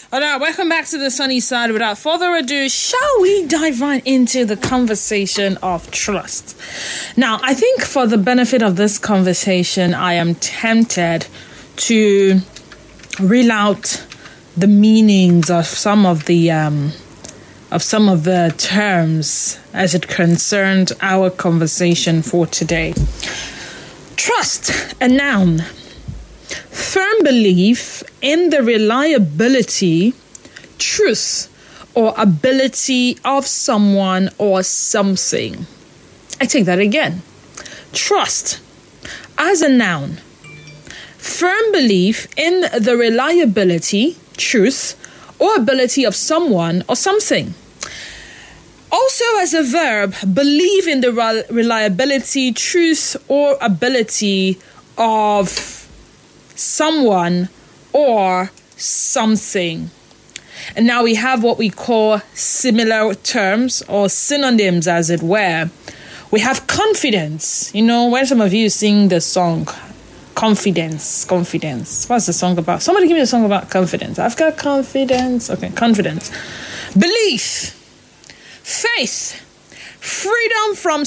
All right, welcome back to the sunny side. Without further ado, shall we dive right into the conversation of trust? Now, I think for the benefit of this conversation, I am tempted to reel out the meanings of some of the terms as it concerned our conversation for today. Trust, a noun. Firm belief in the reliability, truth, or ability of someone or something. I take that again. Trust, as a noun. Firm belief in the reliability, truth, or ability of someone or something. Also, as a verb, believe in the reliability, truth, or ability of someone or something. And now we have what we call similar terms or synonyms, as it were. We have confidence. You know, when some of you sing the song Confidence. What's the song about? Somebody give me a song about confidence. I've got confidence. Okay, confidence. Belief. Faith. Freedom from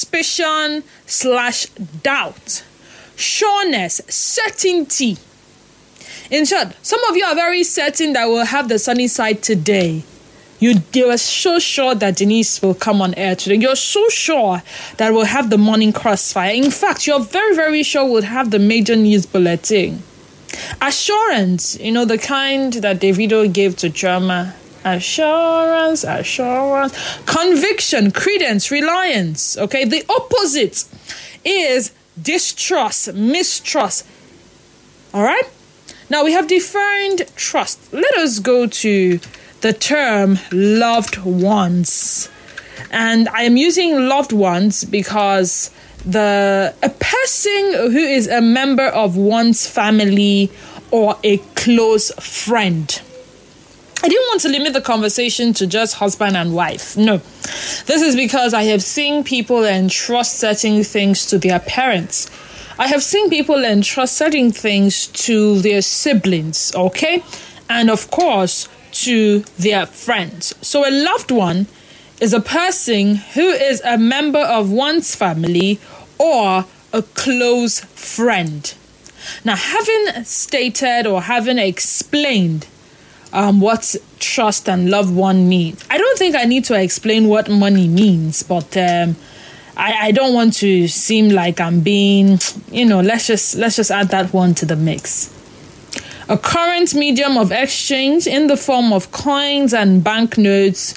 suspicion/doubt. Sureness, certainty. In short, some of you are very certain that we'll have the sunny side today. You are so sure that Denise will come on air today. You're so sure that we'll have the morning crossfire. In fact, you're very, very sure we'll have the major news bulletin. Assurance, you know, the kind that Davido gave to Drama. Assurance. Conviction, credence, reliance. Okay, the opposite is distrust, mistrust. All right? Now we have defined trust. Let us go to the term loved ones. And I am using loved ones because a person who is a member of one's family or a close friend. I didn't want to limit the conversation to just husband and wife. No. This is because I have seen people entrust certain things to their parents. I have seen people entrust certain things to their siblings, okay? And of course, to their friends. So a loved one is a person who is a member of one's family or a close friend. Now, having stated or having explained what trust and loved one mean. I don't think I need to explain what money means, but I don't want to seem like I'm being, let's just add that one to the mix. A current medium of exchange in the form of coins and banknotes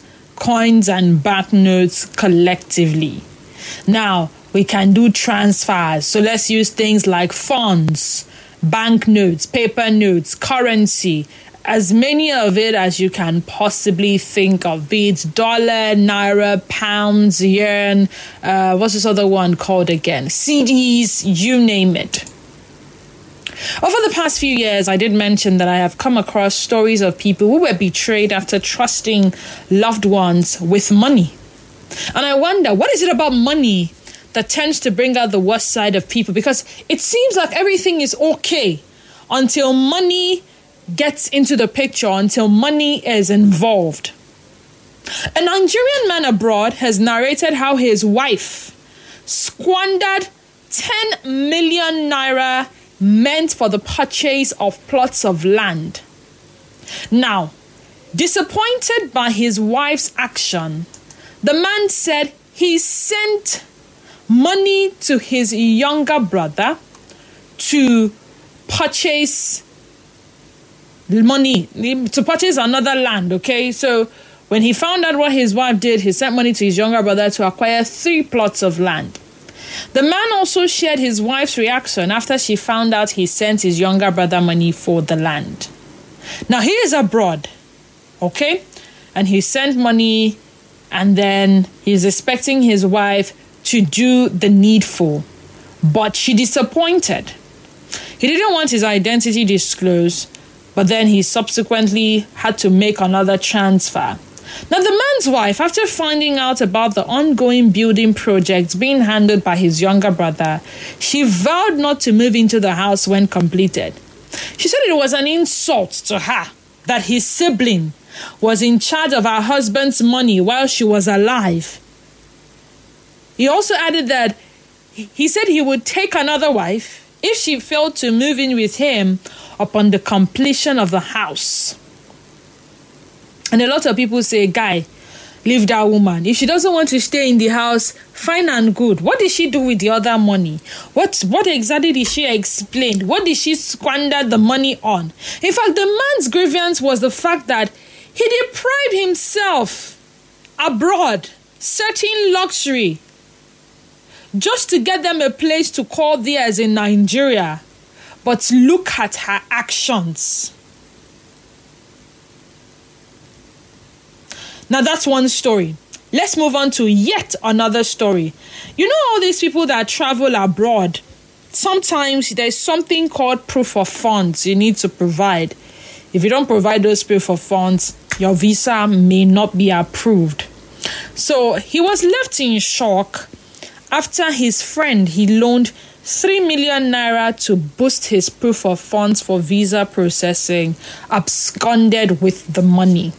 collectively. Now, we can do transfers, so let's use things like funds, banknotes, paper notes, currency, as many of it as you can possibly think of, be it dollar, naira, pounds, yen, what's this other one called again? CDs, you name it. Over the past few years, I did mention that I have come across stories of people who were betrayed after trusting loved ones with money. And I wonder, what is it about money that tends to bring out the worst side of people? Because it seems like everything is okay until money gets into the picture, until money is involved. A Nigerian man abroad has narrated how his wife squandered 10 million naira meant for the purchase of plots of land. Now, disappointed by his wife's action, the man said he sent money to his younger brother to purchase another land, okay? So when he found out what his wife did, he sent money to his younger brother to acquire 3 plots of land. The man also shared his wife's reaction after she found out he sent his younger brother money for the land. Now, he is abroad, okay? And he sent money, and then he's expecting his wife to do the needful. But she disappointed. He didn't want his identity disclosed, but then he subsequently had to make another transfer. Now, the man's wife, after finding out about the ongoing building projects being handled by his younger brother, she vowed not to move into the house when completed. She said it was an insult to her that his sibling was in charge of her husband's money while she was alive. He also added that he said he would take another wife if she failed to move in with him upon the completion of the house. And a lot of people say, guy, leave that woman. If she doesn't want to stay in the house, fine and good. What did she do with the other money? What exactly did she explain? What did she squander the money on? In fact, the man's grievance was the fact that he deprived himself abroad, certain luxury, just to get them a place to call theirs in Nigeria. But look at her actions. Now that's one story. Let's move on to yet another story. You know all these people that travel abroad, sometimes there's something called proof of funds you need to provide. If you don't provide those proof of funds, your visa may not be approved. So he was left in shock after his friend he loaned 3 million naira to boost his proof of funds for visa processing, absconded with the money.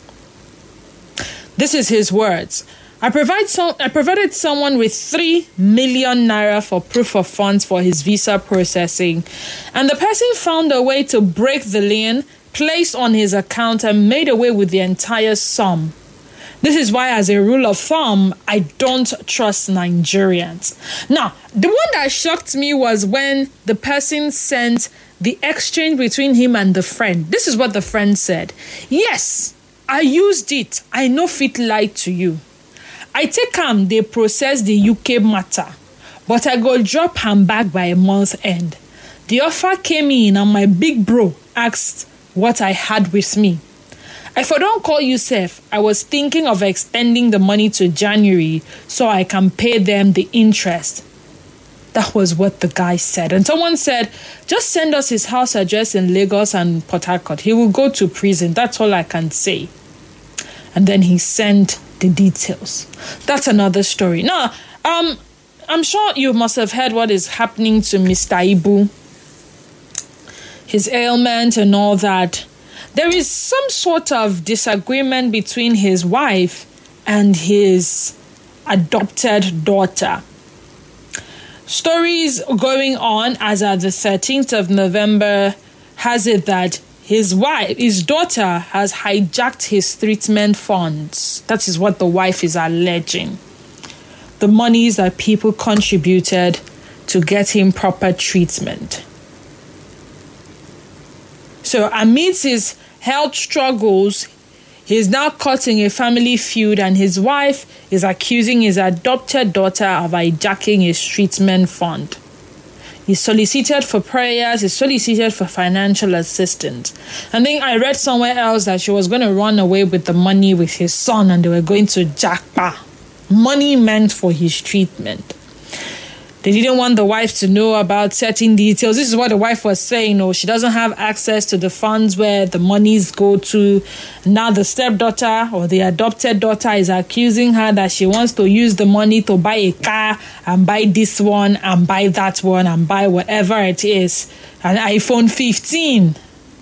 This is his words. I provided someone with 3 million naira for proof of funds for his visa processing, and the person found a way to break the lien placed on his account and made away with the entire sum. This is why, as a rule of thumb, I don't trust Nigerians. Now, the one that shocked me was when the person sent the exchange between him and the friend. This is what the friend said. Yes, I used it. I no fit lie to you. I take am they process the UK matter, but I go drop am back by a month end. The offer came in and my big bro asked what I had with me. If I don't call you safe, I was thinking of extending the money to January so I can pay them the interest. That was what the guy said. And someone said, just send us his house address in Lagos and Port Harcourt. He will go to prison. That's all I can say. And then he sent the details. That's another story. Now, I'm sure you must have heard what is happening to Mr. Ibu. His ailment and all that. There is some sort of disagreement between his wife and his adopted daughter. Stories going on as at the 13th of November has it that his daughter has hijacked his treatment funds. That is what the wife is alleging. The monies that people contributed to get him proper treatment. So amidst his health struggles, he's now caught in a family feud, and his wife is accusing his adopted daughter of hijacking his treatment fund. He solicited for prayers, he solicited for financial assistance. And then I read somewhere else that she was going to run away with the money with his son and they were going to jackpot. Money meant for his treatment. They didn't want the wife to know about certain details. This is what the wife was saying. Oh, she doesn't have access to the funds where the monies go to. Now the stepdaughter or the adopted daughter is accusing her that she wants to use the money to buy a car and buy this one and buy that one and buy whatever it is. An iPhone 15.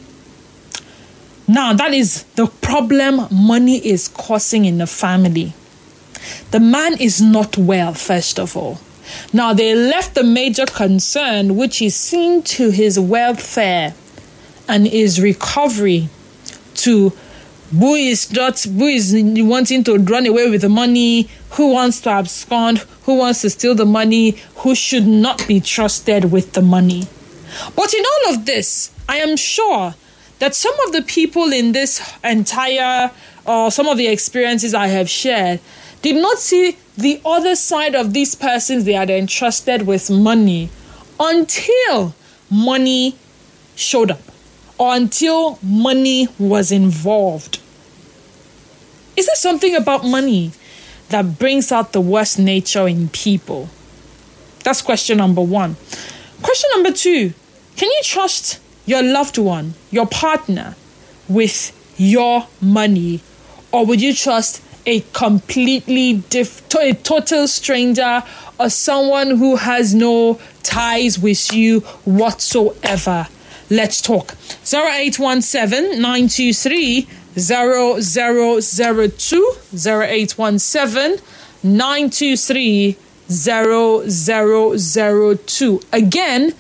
Now that is the problem money is causing in the family. The man is not well, first of all. Now, they left the major concern, which is seen to his welfare and his recovery, to who is wanting to run away with the money, who wants to abscond, who wants to steal the money, who should not be trusted with the money. But in all of this, I am sure that some of the people in this entire, or some of the experiences I have shared, did not see the other side of these persons they had entrusted with money until money showed up or until money was involved. Is there something about money that brings out the worst nature in people? That's question number one. Question number two, can you trust your loved one, your partner, with your money? Or would you trust a completely a total stranger or someone who has no ties with you whatsoever? Let's talk. 0817-923-0002. 0817-923-0002. Again,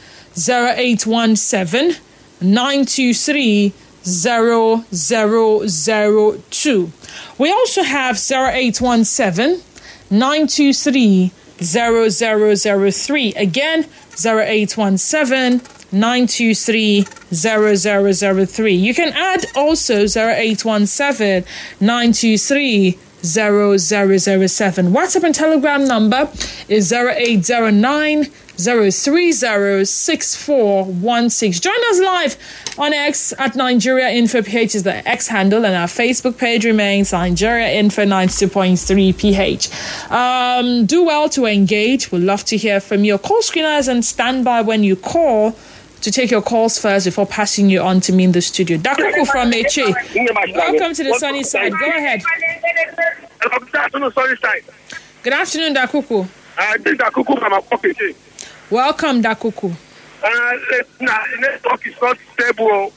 0817-923-0002. We also have 0817-923-0003. Again, 0817-923-0003. You can add also 0817-923-0007. WhatsApp and Telegram number is 0809-030-6416. Join us live on X at Nigeria Info PH is the X handle, and our Facebook page remains Nigeria Info 92.3 PH. Do well to engage. We'd love to hear from your call screeners, and stand by when you call to take your calls first before passing you on to me in the studio. Dakuku from Eche. Welcome to the sunny side. Go ahead. Good afternoon, sunny side. Good afternoon, Dakuku. This is Dakuku from Akopichi. Welcome, Dakuku. Network is not stable.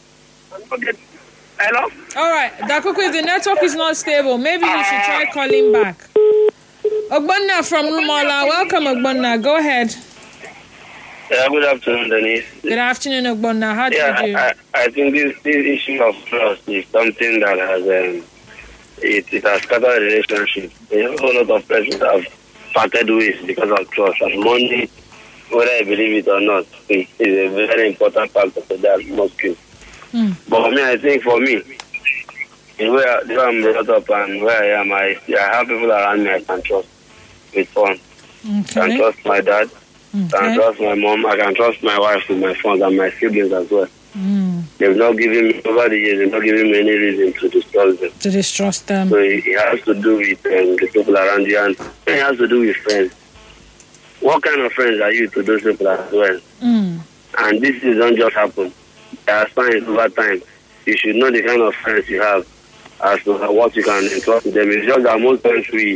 Hello? All right, Dakuku, if the network is not stable, maybe you should try calling back. Ogbonna from Rumola. Welcome, Ogbonna. Go ahead. Yeah, good afternoon, Denise. Good afternoon, Ogbonna. How do you do? I think this issue of trust is something that has it has scattered the relationship. A whole lot of persons have parted ways because of trust. And money, whether I believe it or not, is a very important part of that most cases. But I think for me, the way I'm brought up and where I am, I have people around me I can trust with fun. I can trust my dad. I can trust my mom. I can trust my wife with my friends and my siblings as well. They've not given me, over the years, they've not given me any reason to distrust them. To distrust them. So it has to do with the people around you, and it has to do with friends. What kind of friends are you to those people as well? And this doesn't just happen. There are signs over time. You should know the kind of friends you have as to what you can entrust to them. It's just that most times we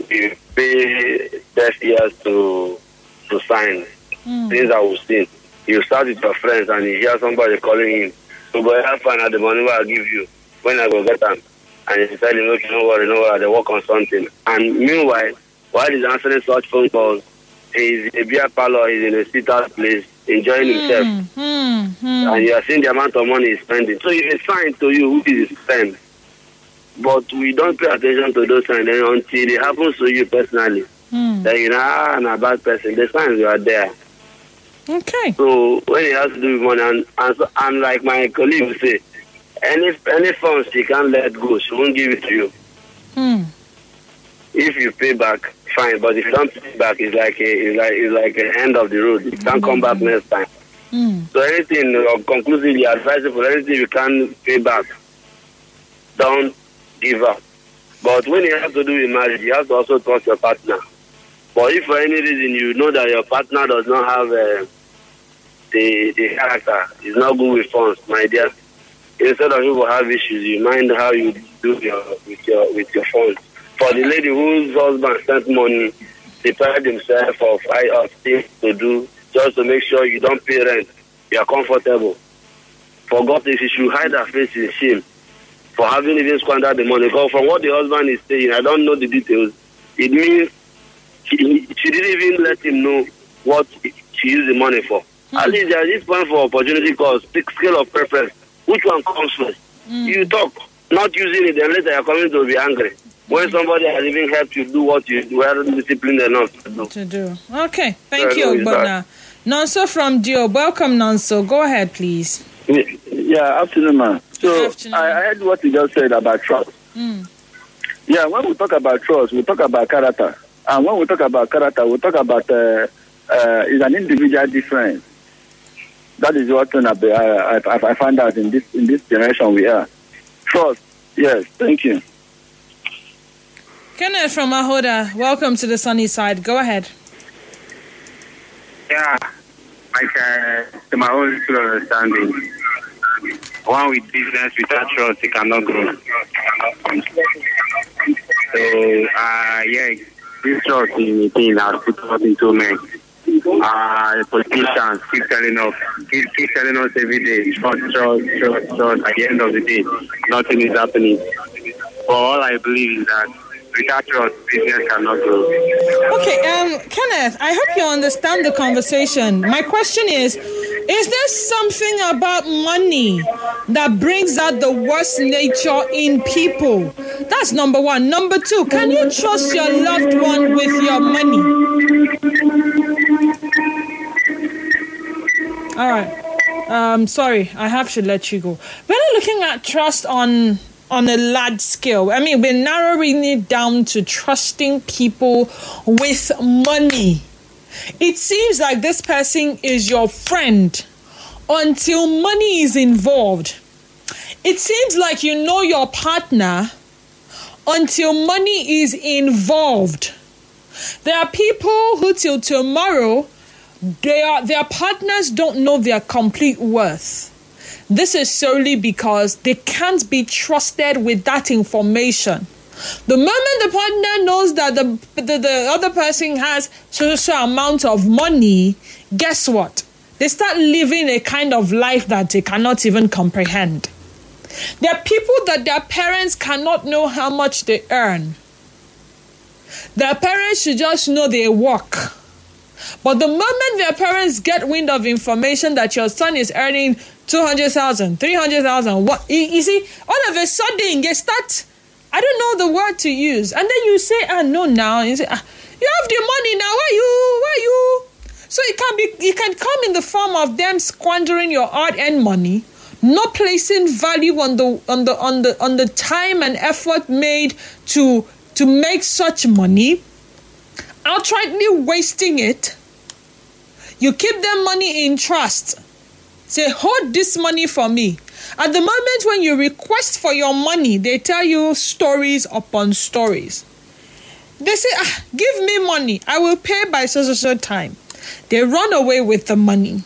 pay deaf ears to signs. Things that we've seen. You start with your friends and you hear somebody calling him. So go ahead and find out the money I give you when I go get them. And you tell him, okay, no worry, they work on something. And meanwhile, while he's answering such phone calls, he's in a beer parlor, he's in a sit-out place, enjoying himself. And you are seeing the amount of money he's spending. So it's a sign to you who is his friend. But we don't pay attention to those signs until it happens to you personally. That I'm a bad person. The signs are there. Okay. So when it has to do with money, and like my colleague will say, any funds she can't let go, she won't give it to you. If you pay back, fine. But if you don't pay back, it's like an end of the road. You can't come back next time. So anything conclusively advisable, anything you can't pay back, don't give up. But when it has to do with marriage, you have to also trust your partner. But if for any reason you know that your partner does not have the character, is not good with funds, my dear, instead of you have issues, you mind how you do with your funds. For the lady whose husband spent money, deprived himself of things to do just to make sure you don't pay rent, you are comfortable. For God, she should hide her face in shame for having even squandered the money. Because from what the husband is saying, I don't know the details, it means she didn't even let him know what she used the money for. At least there is this point for opportunity cost, scale of preference. Which one comes first? You talk, not using it, then later you're coming to be angry. When somebody has even helped you do what you were disciplined enough to do. Okay, thank you, Ogbonna. Nonso from Dio. Welcome, Nonso. Go ahead, please. Yeah, afternoon, man. So afternoon. I heard what you just said about trust. Yeah, when we talk about trust, we talk about character. And when we talk about character, we talk about is an individual difference. That is what I find out in this generation we are. Trust, yes, thank you. Kenneth from Ahoda, welcome to the sunny side. Go ahead. Yeah, to my own understanding, one with business without trust, it cannot grow. So, this trust in the thing has put us into men. politicians keep telling us every day, trust. At the end of the day, nothing is happening. But all I believe is that without trust, business cannot grow. Okay, Kenneth, I hope you understand the conversation. My question is there something about money that brings out the worst nature in people? That's number one. Number two, can you trust your loved one with your money? All right. Sorry, I have to let you go. We're looking at trust on a large scale. I mean, we're narrowing it down to trusting people with money. It seems like this person is your friend until money is involved. It seems like you know your partner until money is involved. There are people who till tomorrow, their partners don't know their complete worth. This is solely because they can't be trusted with that information. The moment the partner knows that the other person has so amount of money, guess what? They start living a kind of life that they cannot even comprehend. There are people that their parents cannot know how much they earn. Their parents should just know they work. But the moment their parents get wind of information that your son is earning 200,000, 300,000, what you see, all of a sudden they start, I don't know the word to use, and then you say, no, now you say, you have the money now. Why you? So it can come in the form of them squandering your hard-earned money, not placing value on the time and effort made to make such money, outrightly wasting it. You keep them money in trust. Say, hold this money for me. At the moment when you request for your money, they tell you stories upon stories. They say, give me money. I will pay by so time. They run away with the money.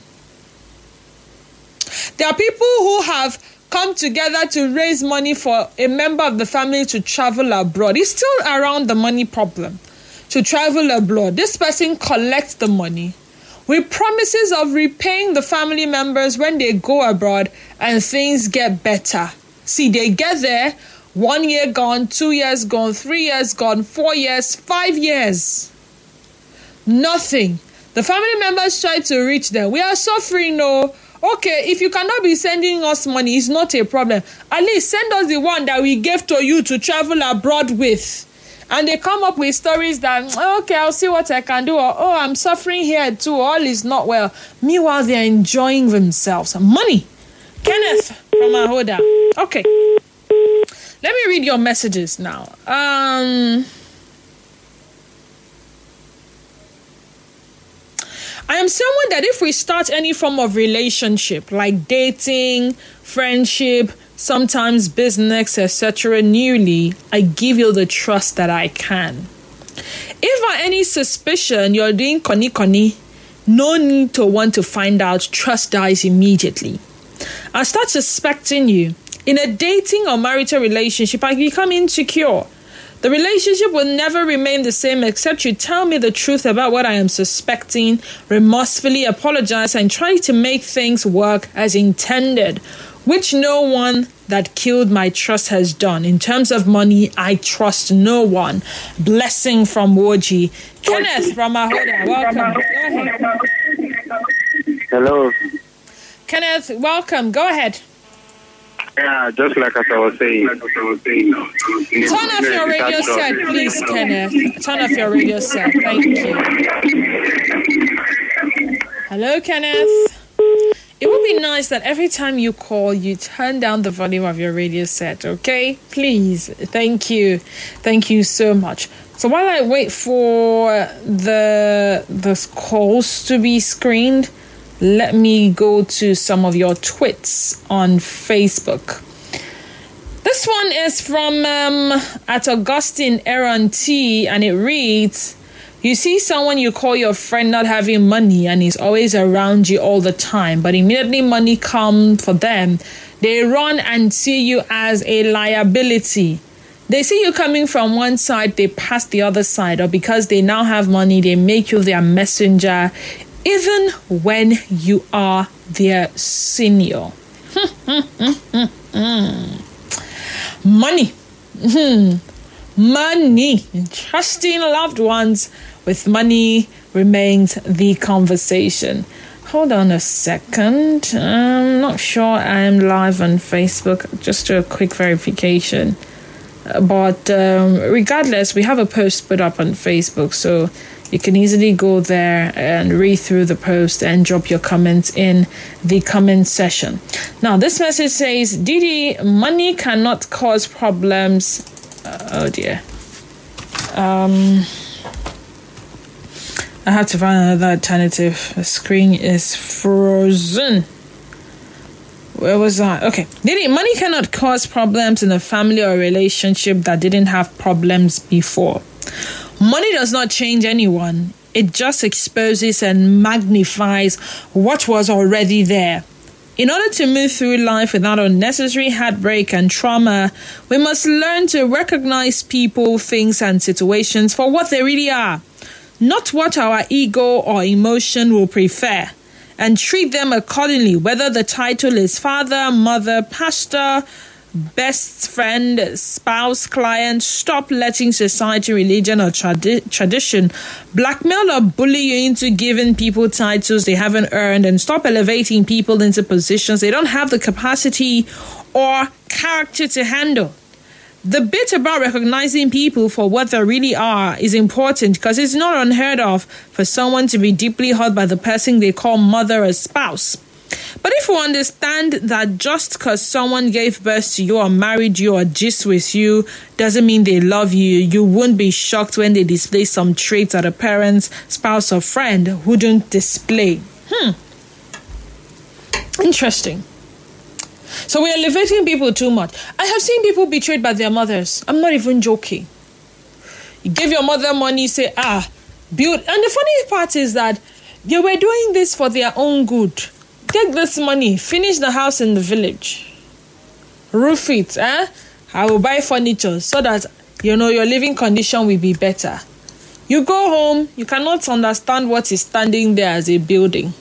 There are people who have come together to raise money for a member of the family to travel abroad. It's still around the money problem. To travel abroad. This person collects the money with promises of repaying the family members when they go abroad and things get better. See, they get there, 1 year gone, 2 years gone, 3 years gone, 4 years, 5 years. Nothing. The family members try to reach them. We are suffering, no. Okay, if you cannot be sending us money, it's not a problem. At least send us the one that we gave to you to travel abroad with. And they come up with stories that, okay, I'll see what I can do. Or, I'm suffering here too. All is not well. Meanwhile, they're enjoying themselves. Money. Kenneth from Ahoda. Okay. Let me read your messages now. I am someone that if we start any form of relationship, like dating, friendship, sometimes business, etc., newly, I give you the trust that I can. If by any suspicion you're doing koni, no need to want to find out, trust dies immediately. I start suspecting you. In a dating or marital relationship, I become insecure. The relationship will never remain the same except you tell me the truth about what I am suspecting, remorsefully apologize, and try to make things work as intended, which no one that killed my trust has done. In terms of money, I trust no one. Blessing from Woji. Kenneth from Ahoda, welcome. Go ahead. Hello. Kenneth, welcome. Go ahead. Yeah, just like as I was saying. Turn off your radio set, please, Kenneth. Turn off your radio set. Thank you. Hello, Kenneth. It would be nice that every time you call, you turn down the volume of your radio set, okay? Please. Thank you. Thank you so much. So while I wait for the calls to be screened, let me go to some of your tweets on Facebook. This one is from at Augustine Aaron T, and it reads, you see someone you call your friend not having money and he's always around you all the time, but immediately money comes for them, they run and see you as a liability. They see you coming from one side, they pass the other side, or because they now have money, they make you their messenger even when you are their senior. Money. Money. Trusting loved ones with money remains the conversation. Hold on a second. I'm not sure I'm live on Facebook. Just a quick verification. But regardless, we have a post put up on Facebook, so you can easily go there and read through the post and drop your comments in the comment section. Now, this message says, Didi, money cannot cause problems. Oh dear. I have to find another alternative. The screen is frozen. Where was I? Okay. Didi, money cannot cause problems in a family or relationship that didn't have problems before. Money does not change anyone. It just exposes and magnifies what was already there. In order to move through life without unnecessary heartbreak and trauma, we must learn to recognize people, things, and situations for what they really are, not what our ego or emotion will prefer, and treat them accordingly, whether the title is father, mother, pastor, best friend, spouse, client. Stop letting society, religion, or tradition blackmail or bully you into giving people titles they haven't earned, and stop elevating people into positions they don't have the capacity or character to handle. The bit about recognizing people for what they really are is important because it's not unheard of for someone to be deeply hurt by the person they call mother or spouse. But if you understand that just because someone gave birth to you or married you or gist with you doesn't mean they love you, you won't be shocked when they display some traits that a parent, spouse, or friend wouldn't display. Interesting. So we are elevating people too much. I have seen people betrayed by their mothers. I'm not even joking. You give your mother money, say, build. And the funny part is that they were doing this for their own good. Take this money, finish the house in the village. Roof it, I will buy furniture so that, your living condition will be better. You go home, you cannot understand what is standing there as a building.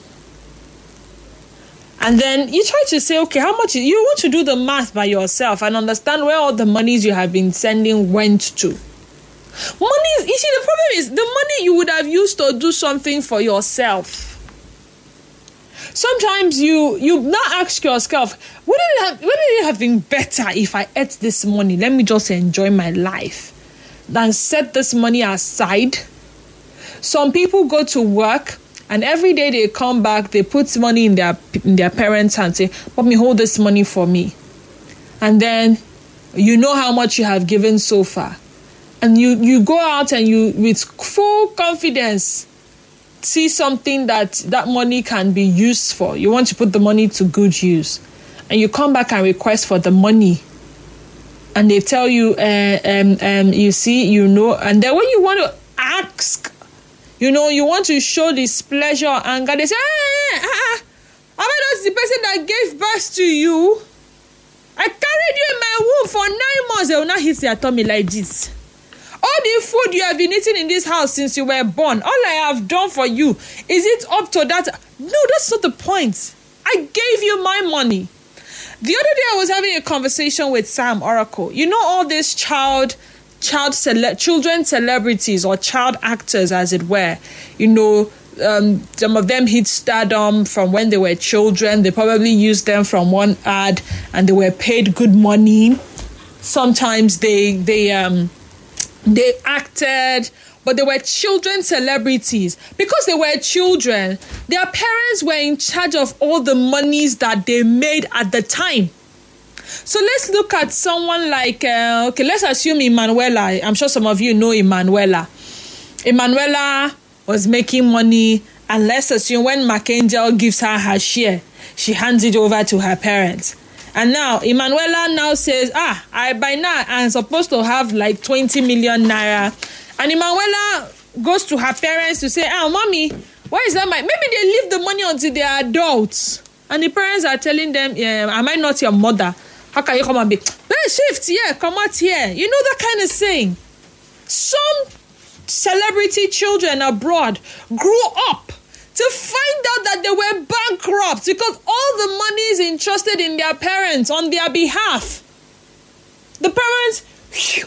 And then you try to say, okay, how much you want to do the math by yourself and understand where all the monies you have been sending went to. Money, you see, the problem is the money you would have used to do something for yourself. Sometimes you now ask yourself, wouldn't it have been better if I ate this money? Let me just enjoy my life than set this money aside. Some people go to work, and every day they come back, they put money in their parents' hands, say, "Mommy, hold this money for me." And then you know how much you have given so far. And you go out and you, with full confidence, see something that money can be used for. You want to put the money to good use. And you come back and request for the money. And they tell you, you see, and then when you want to ask, you want to show displeasure or anger, they say, I mean, that's the person that gave birth to you. I carried you in my womb for 9 months. They will not hit your tummy like this. All the food you have been eating in this house since you were born, all I have done for you, is it up to that? No, that's not the point. I gave you my money. The other day I was having a conversation with Sam Oracle. All these children celebrities or child actors, as it were. Some of them hit stardom from when they were children. They probably used them from one ad and they were paid good money. Sometimes they acted, but they were children celebrities. Because they were children, their parents were in charge of all the monies that they made at the time. So let's look at someone like, let's assume Emanuela. I'm sure some of you know Emanuela. Emanuela was making money, and let's assume when McAngel gives her share, she hands it over to her parents. And now, Emanuela now says, by now, I'm supposed to have like 20 million naira. And Emanuela goes to her parents to say, mommy, why is that maybe they leave the money until they are adults. And the parents are telling them, am I not your mother? How can you come and be, shift here, come out here. That kind of thing. Some celebrity children abroad grew up to find out that they were bankrupt because all the money is entrusted in their parents on their behalf. The parents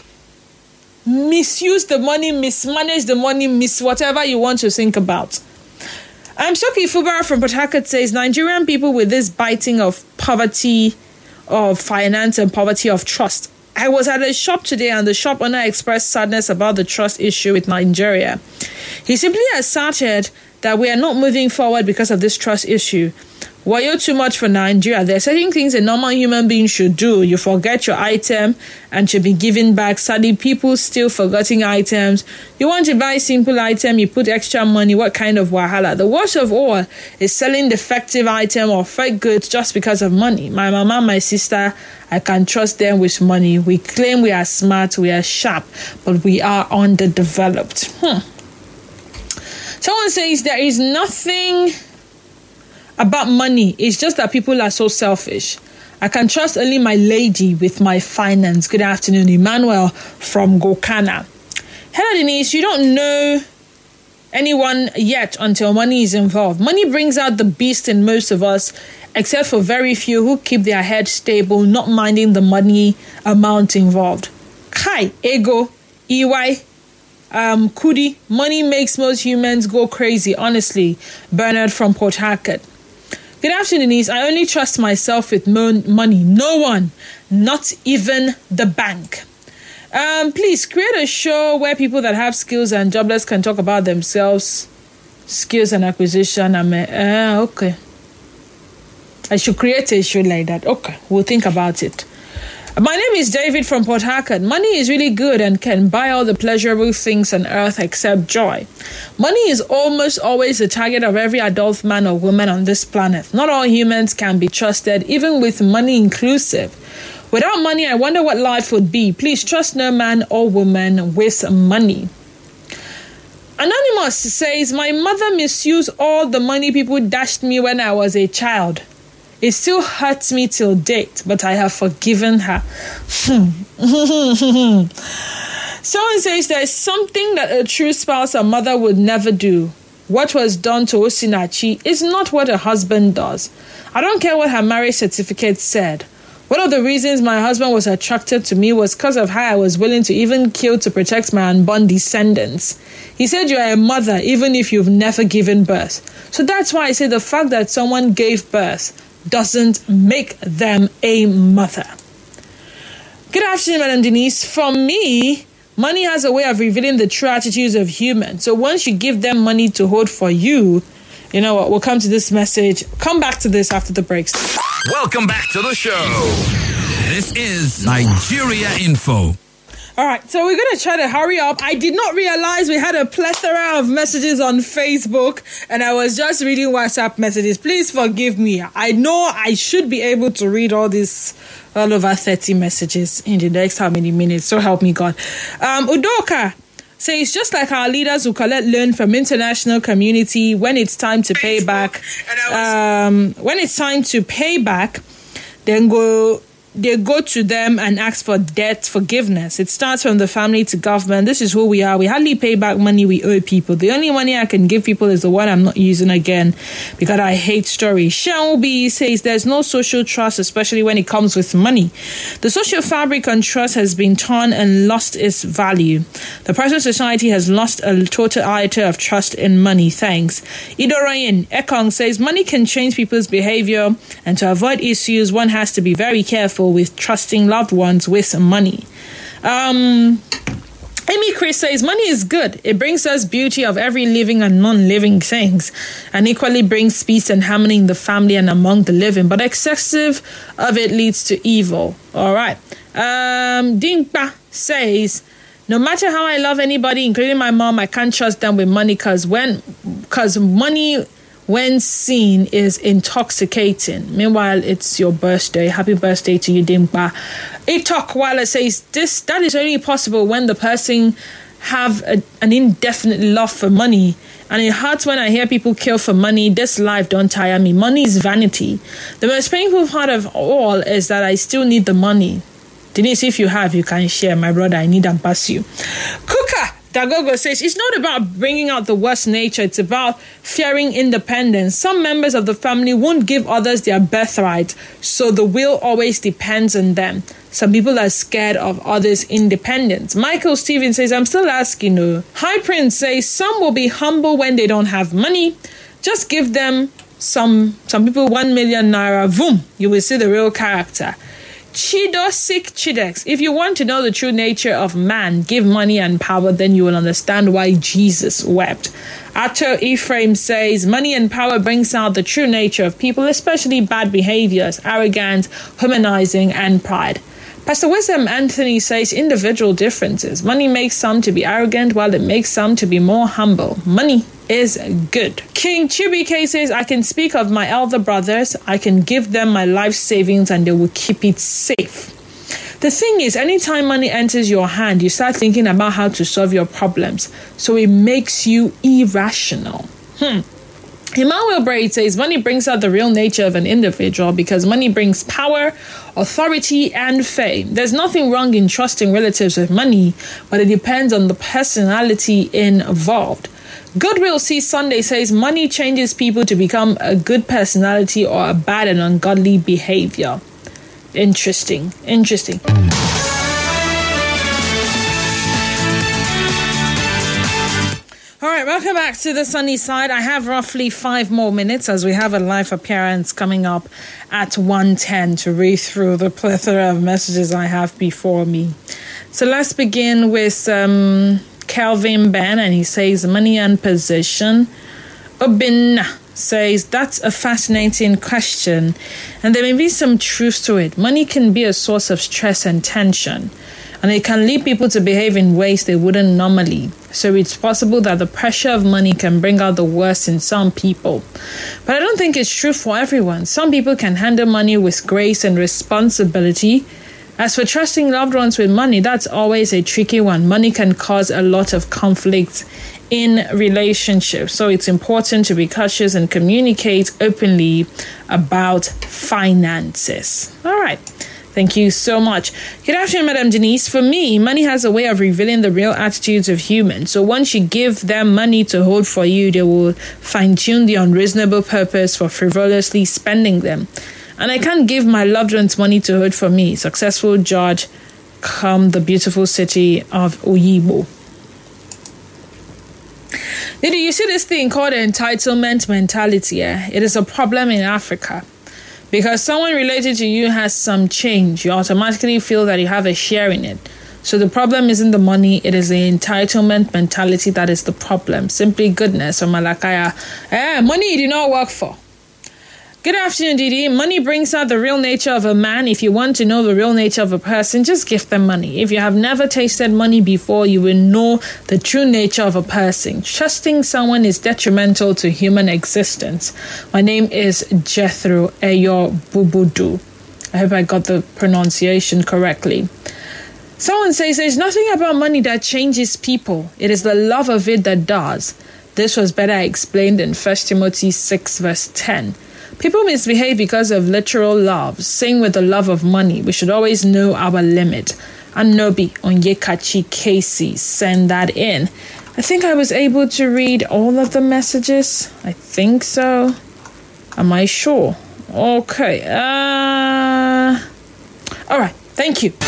misuse the money, mismanage the money, whatever you want to think about. Shoki Fubara from Port Harcourt says, Nigerian people with this biting of poverty of finance and poverty of trust. I was at a shop today and the shop owner expressed sadness about the trust issue with Nigeria. He simply asserted that we are not moving forward because of this trust issue. Were you too much for Nigeria? There are certain things a normal human being should do. You forget your item and should be given back. Sadly, people still forgetting items. You want to buy a simple item, you put extra money. What kind of wahala? The worst of all is selling defective item or fake goods just because of money. My mama, my sister, I can trust them with money. We claim we are smart, we are sharp, but we are underdeveloped. Someone says there is nothing about money. It's just that people are so selfish. I can trust only my lady with my finance. Good afternoon, Emmanuel from Gokana. Hello, Denise. You don't know anyone yet until money is involved. Money brings out the beast in most of us, except for very few who keep their head stable, not minding the money amount involved. Kai, ego, EY, Kudi, money makes most humans go crazy, honestly. Bernard from Port Harcourt. Good afternoon, Denise. I only trust myself with money. No one, not even the bank. Please create a show where people that have skills and jobless can talk about themselves, skills and acquisition. Okay. I should create a show like that. Okay, we'll think about it. My name is David from Port Harcourt. Money is really good and can buy all the pleasurable things on earth except joy. Money is almost always the target of every adult man or woman on this planet. Not all humans can be trusted, even with money inclusive. Without money, I wonder what life would be. Please trust no man or woman with money. Anonymous says, my mother misused all the money people dashed me when I was a child. It still hurts me till date, but I have forgiven her. Someone says there's something that a true spouse or mother would never do. What was done to Osinachi is not what a husband does. I don't care what her marriage certificate said. One of the reasons my husband was attracted to me was because of how I was willing to even kill to protect my unborn descendants. He said you are a mother even if you've never given birth. So that's why I say the fact that someone gave birth doesn't make them a mother. Good afternoon, Madam Denise. For me, money has a way of revealing the true attitudes of humans. So once you give them money to hold for you, you know what? We'll come to this message. Come back to this after the breaks. Welcome back to the show. This is Nigeria Info. All right, so we're going to try to hurry up. I did not realize we had a plethora of messages on Facebook, and I was just reading WhatsApp messages. Please forgive me. I know I should be able to read all over 30 messages in the next how many minutes. So help me God. Udoka says, just like our leaders who collect loan from international community, when it's time to pay back, then they go to them and ask for debt forgiveness. It starts from the family to government. This is who we are. We hardly pay back money we owe people. The only money I can give people is the one I'm not using again because I hate stories. Shelby says there's no social trust, especially when it comes with money. The social fabric on trust has been torn and lost its value. The present society has lost a total iota of trust in money. Thanks. Idorayan Ekong says money can change people's behavior, and to avoid issues, one has to be very careful with trusting loved ones with money. Amy Chris says money is good. It brings us beauty of every living and non-living things, and equally brings peace and harmony in the family and among the living. But excessive of it leads to evil. All right. Dimpa says, no matter how I love anybody, including my mom, I can't trust them with money because money, when seen, is intoxicating. Meanwhile, it's your birthday. Happy birthday to you, Dimpa. Itokwala says that is only possible when the person have an indefinite love for money. And it hurts when I hear people kill for money. This life don't tire me. Money is vanity. The most painful part of all is that I still need the money. Denise, if you have, you can share. My brother, I need and pass you. Kuka Dagogo says, it's not about bringing out the worst nature. It's about fearing independence. Some members of the family won't give others their birthright, so the will always depends on them. Some people are scared of others' independence. Michael Stevens says, I'm still asking. High Prince says, some will be humble when they don't have money. Just give them some people 1 million naira. Boom, you will see the real character. Chidosik Chidex, if you want to know the true nature of man, give money and power, then you will understand why Jesus wept. Ato Ephraim says, money and power brings out the true nature of people, especially bad behaviors, arrogance, humanizing, and pride. Pastor Wisdom Anthony says, individual differences. Money makes some to be arrogant, while it makes some to be more humble. Money is good. King Chibike says, I can speak of my elder brothers. I can give them my life savings and they will keep it safe. The thing is, anytime money enters your hand, you start thinking about how to solve your problems. So it makes you irrational. Emmanuel Braid says, money brings out the real nature of an individual because money brings power, authority, and fame. There's nothing wrong in trusting relatives with money, but it depends on the personality involved. Goodwill See Sunday says, money changes people to become a good personality or a bad and ungodly behavior. Interesting. All right, welcome back to the sunny side. I have roughly 5 more minutes as we have a live appearance coming up at 1:10 to read through the plethora of messages I have before me. So let's begin with Kelvin Ben, and he says, money and position. Obin says, that's a fascinating question, and there may be some truth to it. Money can be a source of stress and tension, and it can lead people to behave in ways they wouldn't normally. So it's possible that the pressure of money can bring out the worst in some people. But I don't think it's true for everyone. Some people can handle money with grace and responsibility. As for trusting loved ones with money, that's always a tricky one. Money can cause a lot of conflict in relationships. So it's important to be cautious and communicate openly about finances. All right. Thank you so much. Good afternoon, Madam Denise. For me, money has a way of revealing the real attitudes of humans. So once you give them money to hold for you, they will fine-tune the unreasonable purpose for frivolously spending them. And I can't give my loved ones money to hold for me. Successful George, come the beautiful city of Oyibo. Did you see this thing called entitlement mentality? It is a problem in Africa. Because someone related to you has some change, you automatically feel that you have a share in it. So the problem isn't the money, it is the entitlement mentality that is the problem. Simply goodness from Malakaya. Money you did not work for. Good afternoon, Didi. Money brings out the real nature of a man. If you want to know the real nature of a person, just give them money. If you have never tasted money before, you will know the true nature of a person. Trusting someone is detrimental to human existence. My name is Jethro Eyo Bubudu. I hope I got the pronunciation correctly. Someone says there's nothing about money that changes people. It is the love of it that does. This was better explained in 1 Timothy 6 verse 10. People misbehave because of literal love. Same with the love of money. We should always know our limit. Anobi Onyekachi Casey, send that in. I think I was able to read all of the messages. I think so. Am I sure? Okay. All right. Thank you.